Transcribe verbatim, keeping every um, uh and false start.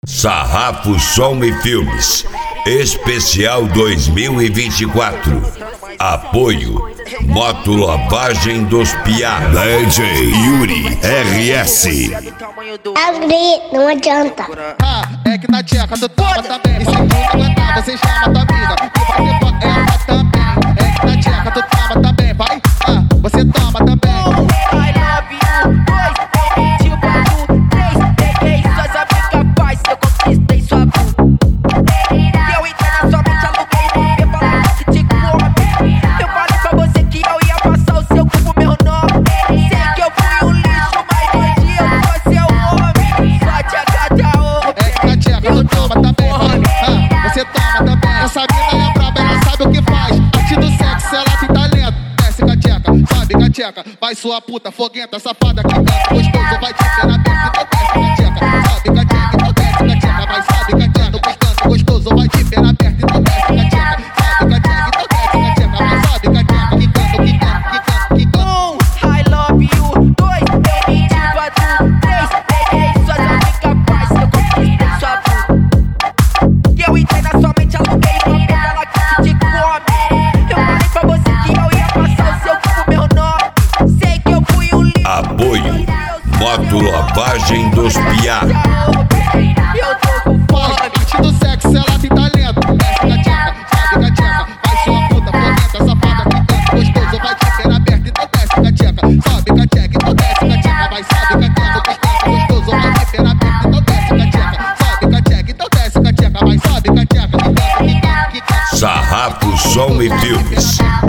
Sarrafo Som e Filmes Especial dois mil e vinte e quatro. Apoio Moto Lavagem dos Piá. D J Yuri R S. Agri, não adianta. Ah, é que na tcheca tu toma também. E se tu não aguentar, você chama tua amiga e vai levar ela também. É que na tcheca tu toma também, vai. Ah, você toma também. Essa mina é braba, ela sabe o que faz. Arte do sexo, ela tem talento. Desce cateca, sabe cateca. Vai sua puta, foguenta, safada, que canta gostoso. Vai te ver aberto, então desce cateca. Sabe cateca, então desce cateca. Vai, sabe cateca, gostando gostoso. Vai te ver aberto, então desce cateca. Sabe cateca, então desce cateca. Vai, sabe cateca, que canta, que canta, que canta, que canta. Um, I love you. Dois, eu me digo. Três, peguei suas amigas, paz. Eu conquistei sua puta. E eu entrei na sua mente, aluguei. Apoio Moto Lavagem dos Piá. Eu tô com fome. Arte do sexo, ela tem talento. Desce cateca, sabe cateca. Vai sua puta, foguenta, safada, que canta gostoso. Vai te ver aberto, então desce cateca. Sabe cateca, então desce cateca. Vai, sabe cateca, gostando gostoso. Vai te ver aberto, então desce cateca. Sabe cateca, então desce cateca. Vai, sabe cateca, que canta, que canta, que canta. Sarrafo Som e Filmes